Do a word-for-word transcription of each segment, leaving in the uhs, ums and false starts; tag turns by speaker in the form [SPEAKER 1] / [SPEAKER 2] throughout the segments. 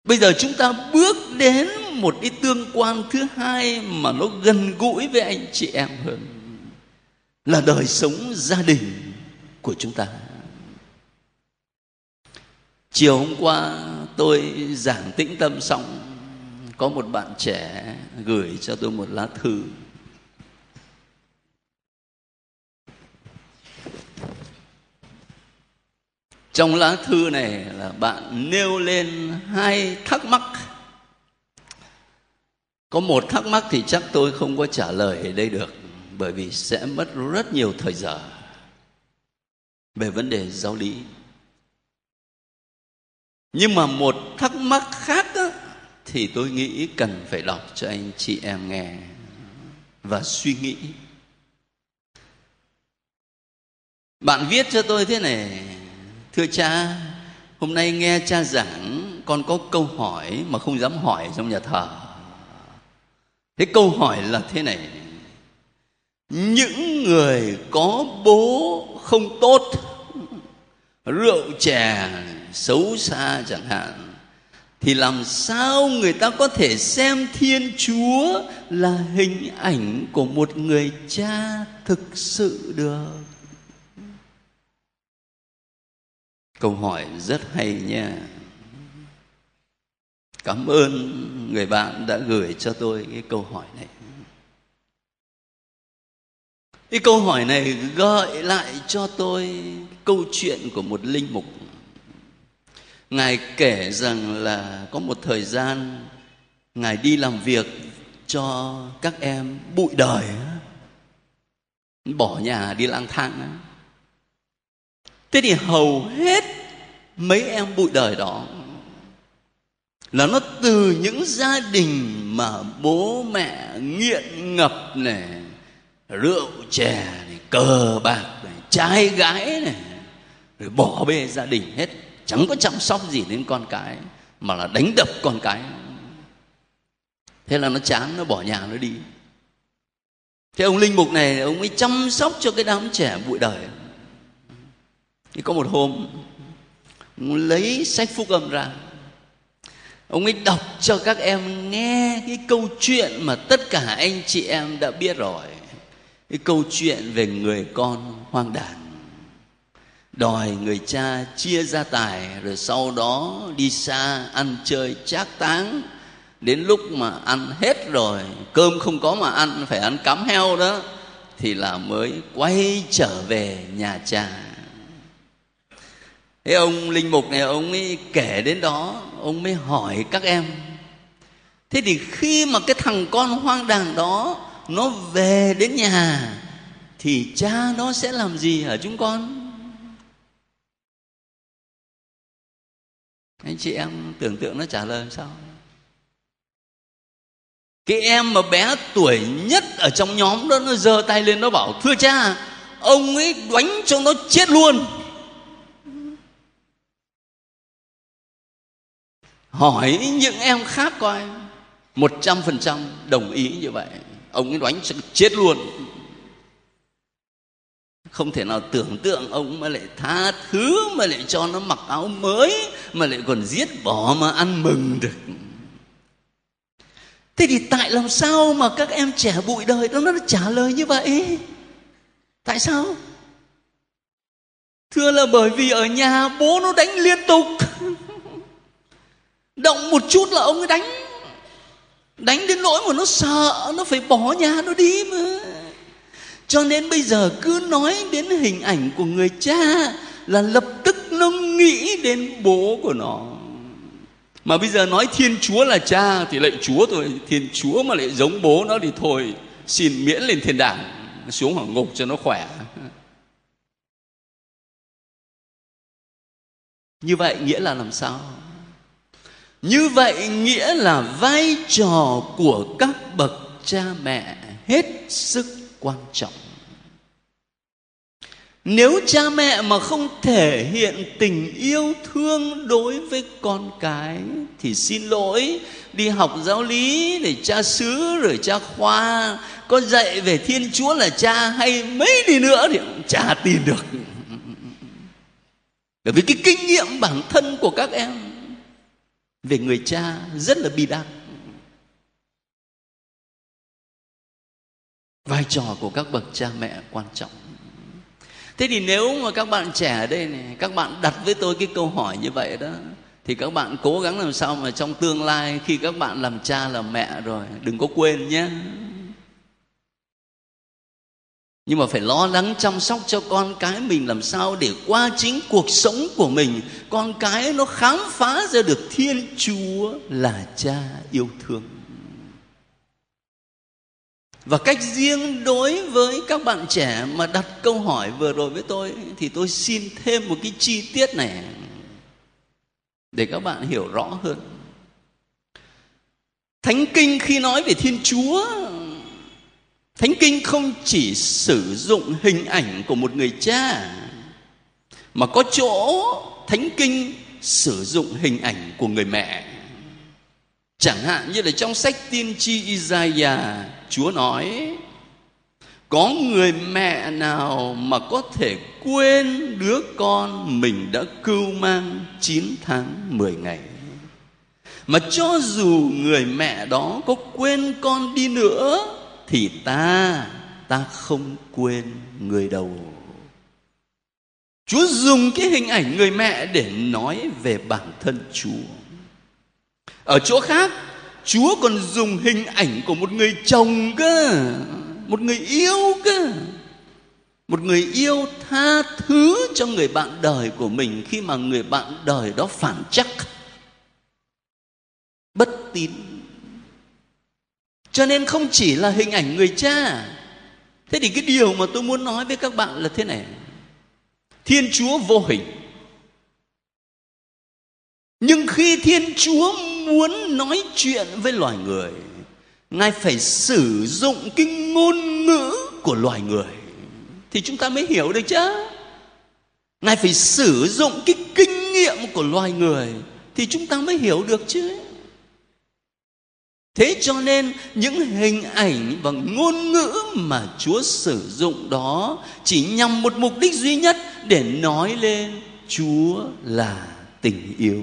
[SPEAKER 1] Bây giờ chúng ta bước đến một cái tương quan thứ hai mà nó gần gũi với anh chị em hơn, là đời sống gia đình của chúng ta. Chiều hôm qua tôi giảng tĩnh tâm xong, có một bạn trẻ gửi cho tôi một lá thư. Trong lá thư này là bạn nêu lên hai thắc mắc. Có một thắc mắc thì chắc tôi không có trả lời ở đây được, bởi vì sẽ mất rất nhiều thời giờ về vấn đề giáo lý. Nhưng mà một thắc mắc khác đó, thì tôi nghĩ cần phải đọc cho anh chị em nghe và suy nghĩ. Bạn viết cho tôi thế này: thưa cha, hôm nay nghe cha giảng, con có câu hỏi mà không dám hỏi trong nhà thờ. Thế câu hỏi là thế này: những người có bố không tốt, rượu chè, xấu xa chẳng hạn, thì làm sao người ta có thể xem Thiên Chúa là hình ảnh của một người cha thực sự được? Câu hỏi rất hay nha. Cảm ơn người bạn đã gửi cho tôi cái câu hỏi này. Cái câu hỏi này gợi lại cho tôi câu chuyện của một linh mục. Ngài kể rằng là có một thời gian Ngài đi làm việc cho các em bụi đời, bỏ nhà đi lang thang. Thế thì hầu hết mấy em bụi đời đó là nó từ những gia đình mà bố mẹ nghiện ngập này, rượu chè này, cờ bạc này, trai gái này, rồi bỏ bê gia đình hết, chẳng có chăm sóc gì đến con cái, mà là đánh đập con cái. Thế là nó chán, nó bỏ nhà nó đi. Thế ông linh mục này, ông ấy chăm sóc cho cái đám trẻ bụi đời. Thì có một hôm, ông lấy sách phúc âm ra, ông ấy đọc cho các em nghe cái câu chuyện mà tất cả anh chị em đã biết rồi. Cái câu chuyện về người con hoang đàn, đòi người cha chia gia tài, rồi sau đó đi xa ăn chơi trác táng. Đến lúc mà ăn hết rồi, cơm không có mà ăn, phải ăn cám heo đó, thì là mới quay trở về nhà cha. Thế ông linh mục này, ông ấy kể đến đó, ông mới hỏi các em: thế thì khi mà cái thằng con hoang đàn đó nó về đến nhà thì cha nó sẽ làm gì hả chúng con? Anh chị em tưởng tượng nó trả lời làm sao? Cái em mà bé tuổi nhất ở trong nhóm đó, nó giơ tay lên, nó bảo: thưa cha, ông ấy đánh cho nó chết luôn. Hỏi những em khác coi, một trăm phần trăm đồng ý như vậy. Ông ấy đánh cho chết luôn. Không thể nào tưởng tượng ông mà lại tha thứ, mà lại cho nó mặc áo mới, mà lại còn giết bỏ mà ăn mừng được. Thế thì tại làm sao mà các em trẻ bụi đời đó nó trả lời như vậy? Tại sao? Thưa là bởi vì ở nhà bố nó đánh liên tục. Động một chút là ông ấy đánh. Đánh đến nỗi mà nó sợ, nó phải bỏ nhà nó đi mà. Cho nên bây giờ cứ nói đến hình ảnh của người cha là lập tức nó nghĩ đến bố của nó. Mà bây giờ nói Thiên Chúa là cha thì lại Chúa thôi. Thiên Chúa mà lại giống bố nó thì thôi, xin miễn lên thiên đàng, xuống hỏa ngục cho nó khỏe. Như vậy nghĩa là làm sao? Như vậy nghĩa là vai trò của các bậc cha mẹ hết sức quan trọng. Nếu cha mẹ mà không thể hiện tình yêu thương đối với con cái thì xin lỗi, đi học giáo lý để cha xứ rồi cha khoa có dạy về Thiên Chúa là cha hay mấy đi nữa thì cũng chả tin được. Bởi vì cái kinh nghiệm bản thân của các em về người cha rất là bi đát. Vai trò của các bậc cha mẹ quan trọng. Thế thì nếu mà các bạn trẻ ở đây này, các bạn đặt với tôi cái câu hỏi như vậy đó, thì các bạn cố gắng làm sao mà trong tương lai khi các bạn làm cha làm mẹ rồi, đừng có quên nhé. Nhưng mà phải lo lắng chăm sóc cho con cái mình làm sao để qua chính cuộc sống của mình, con cái nó khám phá ra được Thiên Chúa là cha yêu thương. Và cách riêng đối với các bạn trẻ mà đặt câu hỏi vừa rồi với tôi, thì tôi xin thêm một cái chi tiết này để các bạn hiểu rõ hơn. Thánh Kinh khi nói về Thiên Chúa, Thánh Kinh không chỉ sử dụng hình ảnh của một người cha, mà có chỗ Thánh Kinh sử dụng hình ảnh của người mẹ. Chẳng hạn như là trong sách tiên tri Isaiah, Chúa nói: có người mẹ nào mà có thể quên đứa con mình đã cưu mang chín tháng mười ngày, mà cho dù người mẹ đó có quên con đi nữa thì ta, ta không quên người đâu. Chúa dùng cái hình ảnh người mẹ để nói về bản thân Chúa. Ở chỗ khác, Chúa còn dùng hình ảnh của một người chồng cơ, một người yêu cơ. Một người yêu tha thứ cho người bạn đời của mình khi mà người bạn đời đó phản trắc, bất tín. Cho nên không chỉ là hình ảnh người cha. Thế thì cái điều mà tôi muốn nói với các bạn là thế này: Thiên Chúa vô hình, nhưng khi Thiên Chúa muốn nói chuyện với loài người, Ngài phải sử dụng cái ngôn ngữ của loài người thì chúng ta mới hiểu được chứ. Ngài phải sử dụng cái kinh nghiệm của loài người thì chúng ta mới hiểu được chứ. Thế cho nên những hình ảnh và ngôn ngữ mà Chúa sử dụng đó chỉ nhằm một mục đích duy nhất, để nói lên Chúa là tình yêu.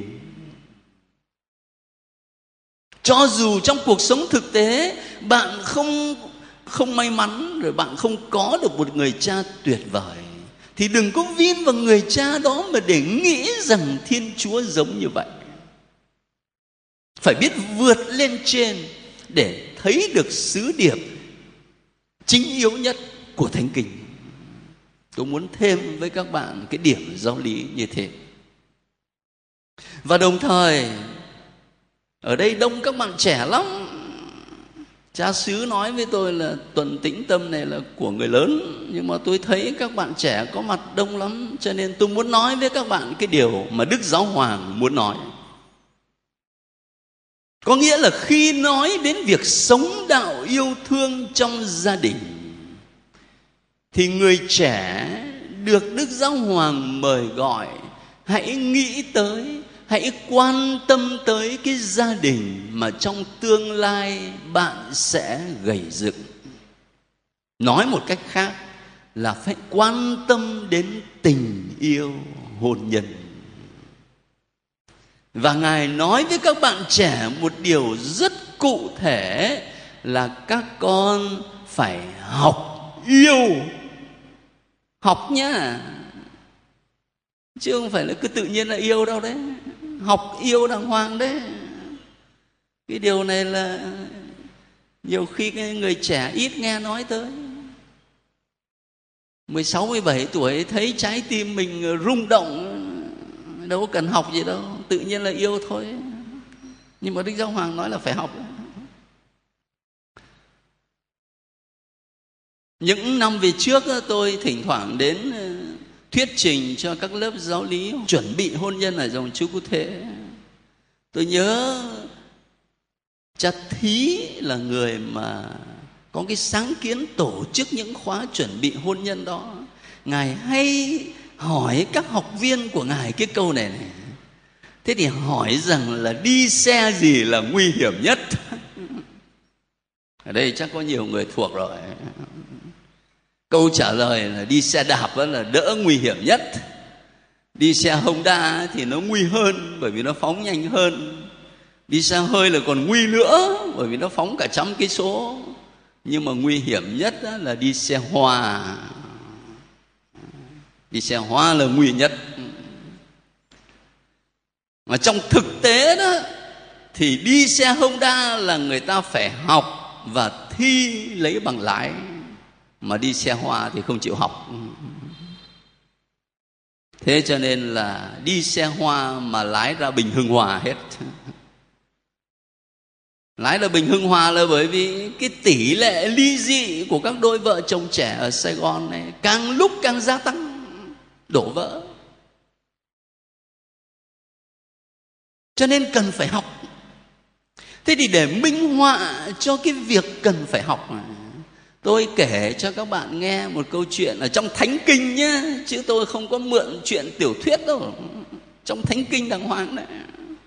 [SPEAKER 1] Cho dù trong cuộc sống thực tế bạn không không may mắn, rồi bạn không có được một người cha tuyệt vời, thì đừng có vin vào người cha đó mà để nghĩ rằng Thiên Chúa giống như vậy. Phải biết vượt lên trên để thấy được sứ điệp chính yếu nhất của Thánh Kinh. Tôi muốn thêm với các bạn cái điểm giáo lý như thế. Và đồng thời, ở đây đông các bạn trẻ lắm. Cha xứ nói với tôi là tuần tĩnh tâm này là của người lớn, nhưng mà tôi thấy các bạn trẻ có mặt đông lắm. Cho nên tôi muốn nói với các bạn cái điều mà Đức Giáo Hoàng muốn nói. Có nghĩa là khi nói đến việc sống đạo yêu thương trong gia đình, thì người trẻ được Đức Giáo Hoàng mời gọi hãy nghĩ tới, hãy quan tâm tới cái gia đình mà trong tương lai bạn sẽ gầy dựng. Nói một cách khác là phải quan tâm đến tình yêu hôn nhân. Và Ngài nói với các bạn trẻ một điều rất cụ thể là các con phải học yêu. Học nhá, chứ không phải là cứ tự nhiên là yêu đâu đấy. Học yêu đàng hoàng đấy. Cái điều này là nhiều khi người trẻ ít nghe nói tới. mười sáu, mười bảy tuổi thấy trái tim mình rung động, đâu cần học gì đâu, tự nhiên là yêu thôi. Nhưng mà Đức Giáo Hoàng nói là phải học. Những năm về trước tôi thỉnh thoảng đến thuyết trình cho các lớp giáo lý chuẩn bị hôn nhân ở dòng Chúa Cứu Thế. Tôi nhớ cha Thí là người mà có cái sáng kiến tổ chức những khóa chuẩn bị hôn nhân đó. Ngài hay hỏi các học viên của Ngài cái câu này này. Thế thì hỏi rằng là đi xe gì là nguy hiểm nhất? Ở đây chắc có nhiều người thuộc rồi. Câu trả lời là đi xe đạp là đỡ nguy hiểm nhất. Đi xe Honda thì nó nguy hơn, bởi vì nó phóng nhanh hơn. Đi xe hơi là còn nguy nữa, bởi vì nó phóng cả trăm cây số. Nhưng mà nguy hiểm nhất là đi xe hoa. Đi xe hoa là nguy nhất. Mà trong thực tế đó thì đi xe Honda là người ta phải học và thi lấy bằng lái, mà đi xe hoa thì không chịu học. Thế cho nên là đi xe hoa mà lái ra Bình Hưng Hòa hết. Lái ra Bình Hưng Hòa là bởi vì cái tỷ lệ ly dị của các đôi vợ chồng trẻ ở Sài Gòn này càng lúc càng gia tăng, đổ vỡ. Cho nên cần phải học. Thế thì để minh họa cho cái việc cần phải học, tôi kể cho các bạn nghe một câu chuyện ở trong Thánh Kinh nhé, chứ tôi không có mượn chuyện tiểu thuyết đâu. Trong Thánh Kinh đàng hoàng đấy.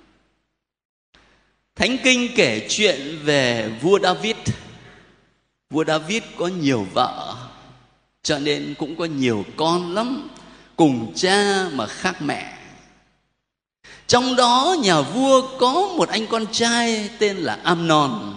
[SPEAKER 1] Thánh Kinh kể chuyện về vua David. Vua David có nhiều vợ, cho nên cũng có nhiều con lắm, cùng cha mà khác mẹ. Trong đó nhà vua có một anh con trai tên là Amnon.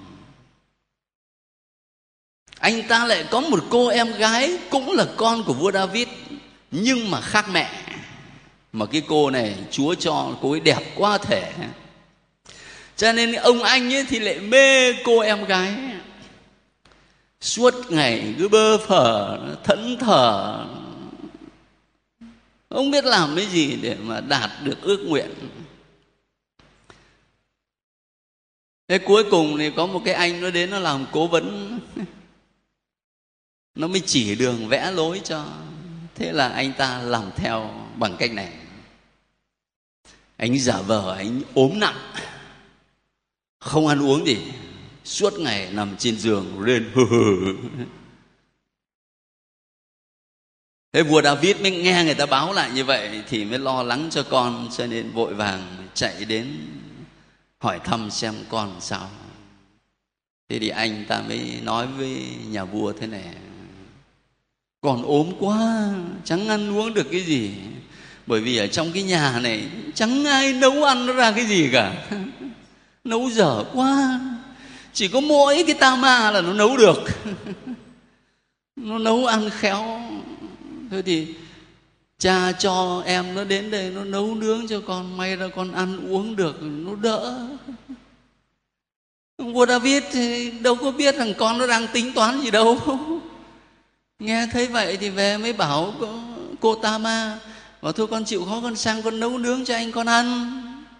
[SPEAKER 1] Anh ta lại có một cô em gái cũng là con của vua David, nhưng mà khác mẹ. Mà cái cô này Chúa cho cô ấy đẹp quá thể, cho nên ông anh ấy thì lại mê cô em gái. Suốt ngày cứ bơ phờ, thẫn thờ, không biết làm cái gì để mà đạt được ước nguyện. Thế cuối cùng thì có một cái anh nó đến nó làm cố vấn, nó mới chỉ đường vẽ lối cho. Thế là anh ta làm theo bằng cách này. Anh giả vờ anh ốm nặng, không ăn uống gì, suốt ngày nằm trên giường rên hừ hừ. Thế vua David mới nghe người ta báo lại như vậy thì mới lo lắng cho con, cho nên vội vàng chạy đến hỏi thăm xem con sao. Thế thì anh ta mới nói với nhà vua thế này: con ốm quá, chẳng ăn uống được cái gì, bởi vì ở trong cái nhà này chẳng ai nấu ăn nó ra cái gì cả. Nấu dở quá, chỉ có mỗi cái Tama là nó nấu được. Nó nấu ăn khéo. Thế thì cha cho em nó đến đây, nó nấu nướng cho con, may ra con ăn uống được, nó đỡ. Vua David thì đâu có biết thằng con nó đang tính toán gì đâu. Nghe thấy vậy thì về mới bảo cô, cô Tama, bảo thôi con chịu khó con sang con nấu nướng cho anh con ăn.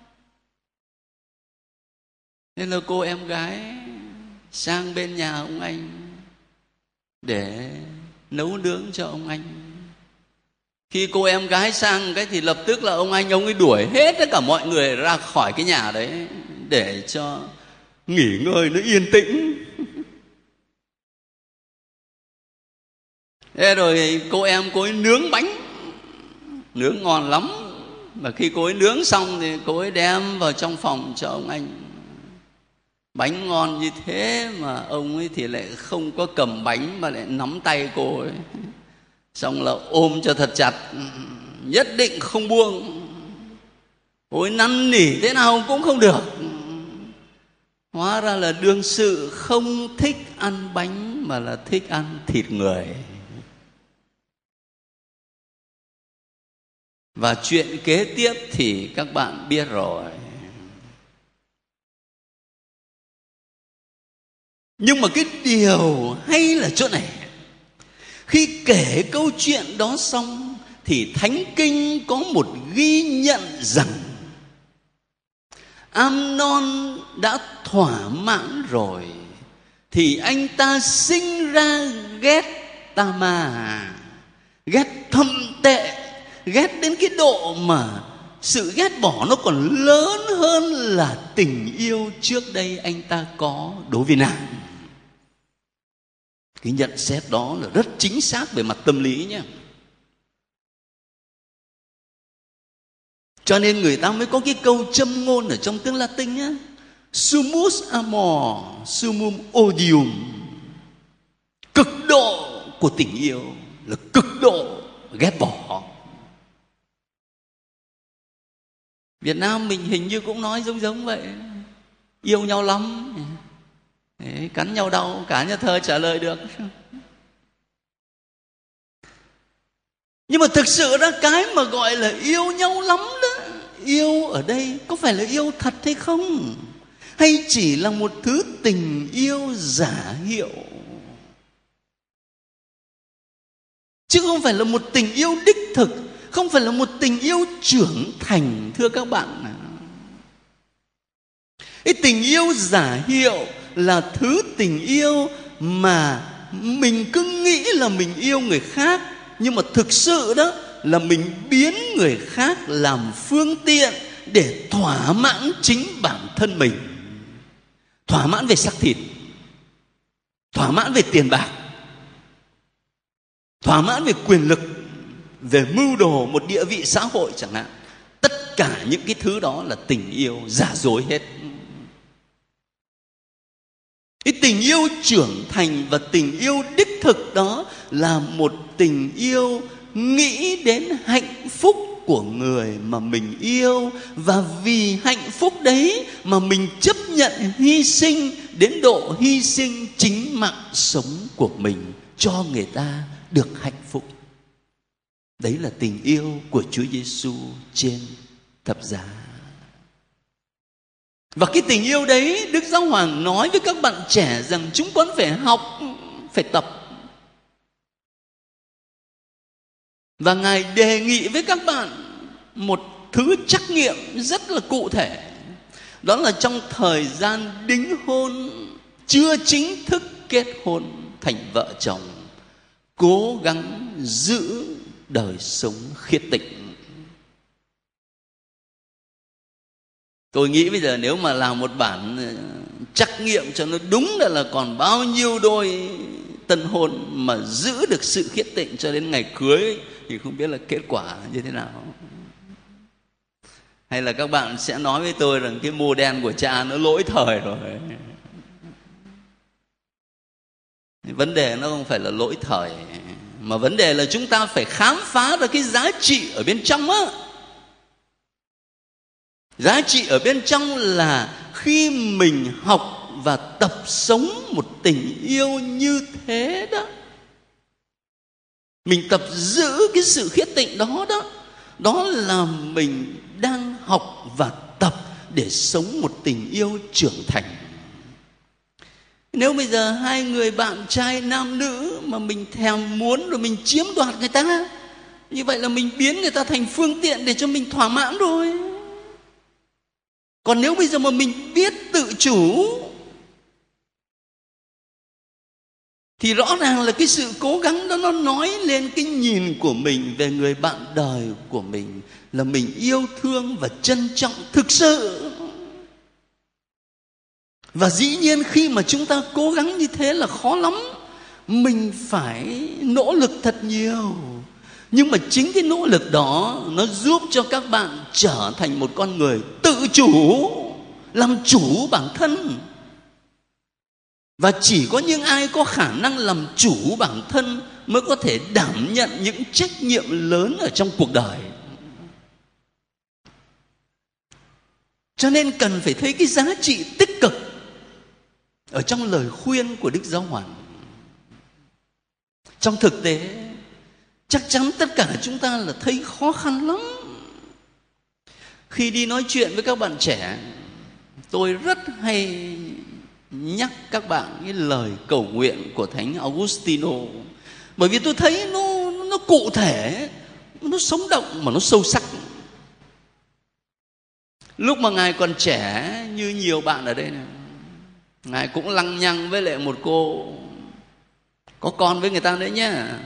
[SPEAKER 1] Nên là cô em gái sang bên nhà ông anh để nấu nướng cho ông anh. Khi cô em gái sang cái thì lập tức là ông anh ông ấy đuổi hết tất cả mọi người ra khỏi cái nhà đấy để cho nghỉ ngơi nó yên tĩnh. Thế rồi cô em cô ấy nướng bánh, nướng ngon lắm. Mà khi cô ấy nướng xong thì cô ấy đem vào trong phòng cho ông anh. Bánh ngon như thế mà ông ấy thì lại không có cầm bánh mà lại nắm tay cô ấy, xong là ôm cho thật chặt, nhất định không buông. Ôi năn nỉ thế nào cũng không được. Hóa ra là đương sự không thích ăn bánh mà là thích ăn thịt người. Và chuyện kế tiếp thì các bạn biết rồi. Nhưng mà cái điều hay là chỗ này, khi kể câu chuyện đó xong thì Thánh Kinh có một ghi nhận rằng Amnon đã thỏa mãn rồi thì anh ta sinh ra ghét Tama, ghét thâm tệ, ghét đến cái độ mà sự ghét bỏ nó còn lớn hơn là tình yêu trước đây anh ta có đối với nàng. Cái nhận xét đó là rất chính xác về mặt tâm lý nhé. Cho nên người ta mới có cái câu châm ngôn ở trong tiếng Latin nhé: Sumus amor, sumum odium. Cực độ của tình yêu là cực độ ghét bỏ. Việt Nam mình hình như cũng nói giống giống vậy. yêu nhau lắm. Đấy, cắn nhau đau, cả nhà thờ trả lời được. Nhưng mà thực sự đó, cái mà gọi là yêu nhau lắm đó, yêu ở đây có phải là yêu thật hay không? Hay chỉ là một thứ tình yêu giả hiệu? Chứ không phải là một tình yêu đích thực, không phải là một tình yêu trưởng thành, thưa các bạn. Cái tình yêu giả hiệu là thứ tình yêu mà mình cứ nghĩ là mình yêu người khác, nhưng mà thực sự đó là mình biến người khác làm phương tiện để thỏa mãn chính bản thân mình. Thỏa mãn về xác thịt, thỏa mãn về tiền bạc, thỏa mãn về quyền lực, về mưu đồ một địa vị xã hội chẳng hạn. Tất cả những cái thứ đó là tình yêu giả dối hết. Cái tình yêu trưởng thành và tình yêu đích thực đó là một tình yêu nghĩ đến hạnh phúc của người mà mình yêu, và vì hạnh phúc đấy mà mình chấp nhận hy sinh đến độ hy sinh chính mạng sống của mình cho người ta được hạnh phúc. Đấy là tình yêu của Chúa Giêsu trên thập giá. Và cái tình yêu đấy, Đức Giáo Hoàng nói với các bạn trẻ rằng chúng con phải học, phải tập. Và Ngài đề nghị với các bạn một thứ trắc nghiệm rất là cụ thể. Đó là trong thời gian đính hôn, chưa chính thức kết hôn thành vợ chồng, cố gắng giữ đời sống khiết tịnh. Tôi nghĩ bây giờ nếu mà làm một bản trắc nghiệm cho nó đúng là, là còn bao nhiêu đôi tân hôn mà giữ được sự khiết tịnh cho đến ngày cưới thì không biết là kết quả như thế nào. Hay là các bạn sẽ nói với tôi rằng cái mô đen của cha nó lỗi thời rồi. Vấn đề nó không phải là lỗi thời, mà vấn đề là chúng ta phải khám phá ra cái giá trị ở bên trong á. Giá trị ở bên trong là khi mình học và tập sống một tình yêu như thế đó, mình tập giữ cái sự khiết tịnh đó đó, đó là mình đang học và tập để sống một tình yêu trưởng thành. Nếu bây giờ hai người bạn trai nam nữ mà mình thèm muốn rồi mình chiếm đoạt người ta, như vậy là mình biến người ta thành phương tiện để cho mình thỏa mãn rồi. Còn nếu bây giờ mà mình biết tự chủ thì rõ ràng là cái sự cố gắng đó nó nói lên cái nhìn của mình về người bạn đời của mình, là mình yêu thương và trân trọng thực sự. Và dĩ nhiên khi mà chúng ta cố gắng như thế là khó lắm, mình phải nỗ lực thật nhiều. Nhưng mà chính cái nỗ lực đó nó giúp cho các bạn trở thành một con người tự chủ, làm chủ bản thân. Và chỉ có những ai có khả năng làm chủ bản thân mới có thể đảm nhận những trách nhiệm lớn ở trong cuộc đời. Cho nên cần phải thấy cái giá trị tích cực ở trong lời khuyên của Đức Giáo Hoàng. Trong thực tế, chắc chắn tất cả chúng ta là thấy khó khăn lắm. Khi đi nói chuyện với các bạn trẻ, tôi rất hay nhắc các bạn cái lời cầu nguyện của Thánh Augustino. Bởi vì tôi thấy nó, nó cụ thể, nó sống động mà nó sâu sắc. Lúc mà Ngài còn trẻ như nhiều bạn ở đây này, Ngài cũng lăng nhăng với lại một cô có con với người ta đấy nhá.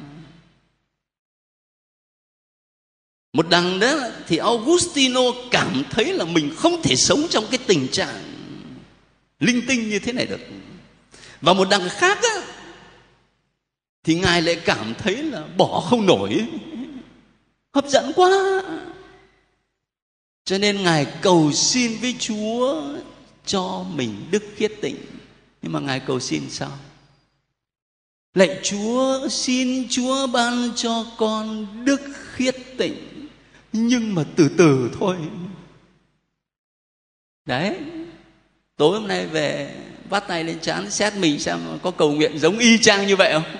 [SPEAKER 1] Một đằng đó thì Augustino cảm thấy là mình không thể sống trong cái tình trạng linh tinh như thế này được. Và một đằng khác á, thì Ngài lại cảm thấy là bỏ không nổi, hấp dẫn quá. Cho nên Ngài cầu xin với Chúa cho mình đức khiết tịnh. Nhưng mà Ngài cầu xin sao? Lạy Chúa, xin Chúa ban cho con đức khiết tịnh, nhưng mà từ từ thôi. Đấy. Tối hôm nay về vắt tay lên trán xét mình xem có cầu nguyện giống y chang như vậy không.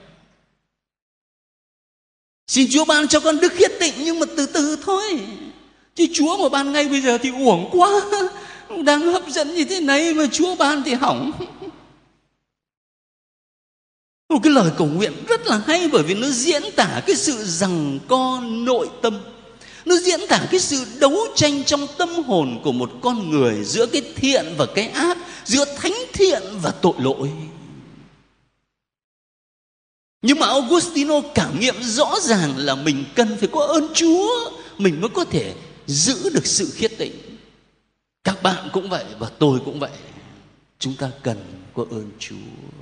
[SPEAKER 1] Xin Chúa ban cho con đức khiết tịnh, nhưng mà từ từ thôi. Chứ Chúa mà ban ngay bây giờ thì uổng quá. Đang hấp dẫn như thế này mà Chúa ban thì hỏng. Một cái lời cầu nguyện rất là hay, bởi vì nó diễn tả cái sự giằng co nội tâm. Nó diễn tả cái sự đấu tranh trong tâm hồn của một con người giữa cái thiện và cái ác, giữa thánh thiện và tội lỗi. Nhưng mà Augustino cảm nghiệm rõ ràng là mình cần phải có ơn Chúa, mình mới có thể giữ được sự khiết tịnh. Các bạn cũng vậy và tôi cũng vậy. Chúng ta cần có ơn Chúa.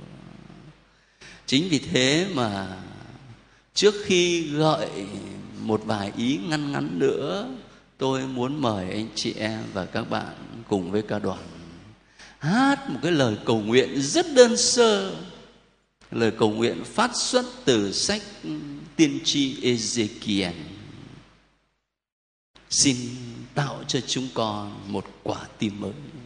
[SPEAKER 1] Chính vì thế mà trước khi gợi một vài ý ngắn ngắn nữa, tôi muốn mời anh chị em và các bạn cùng với cả đoàn hát một cái lời cầu nguyện rất đơn sơ. Lời cầu nguyện phát xuất từ sách tiên tri Ê-dê-ki-ên. Xin tạo cho chúng con một quả tim mới.